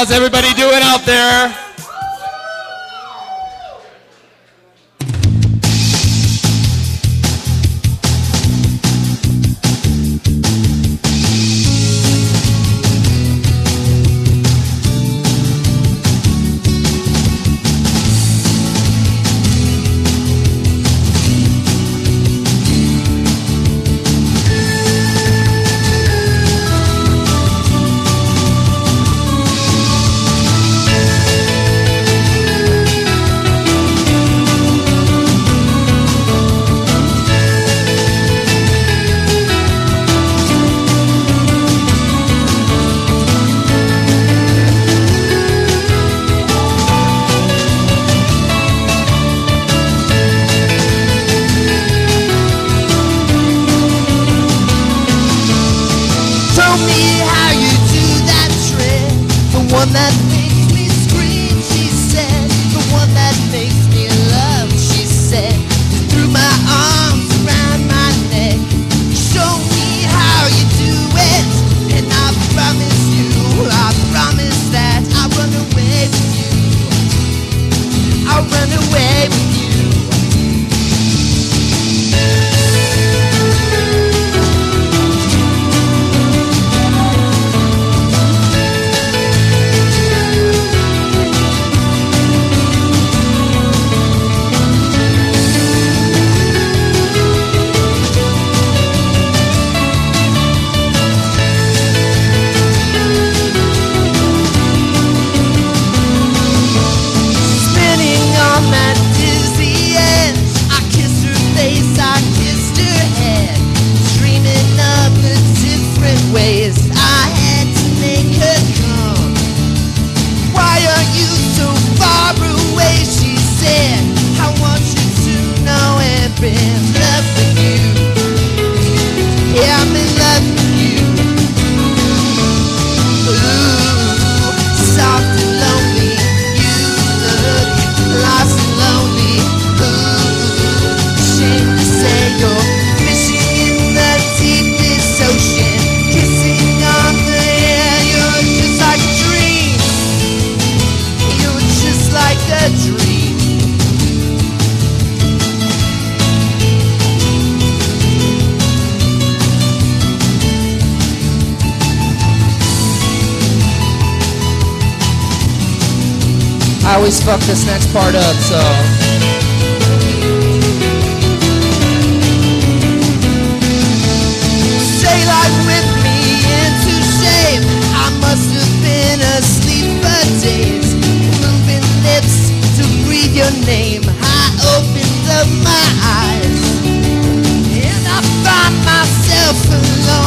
How's everybody doing out there? I always fuck this next part up, so. Daylight whipped me into shape. I must have been asleep for days. Moving lips to breathe your name. I opened up my eyes, and I find myself alone.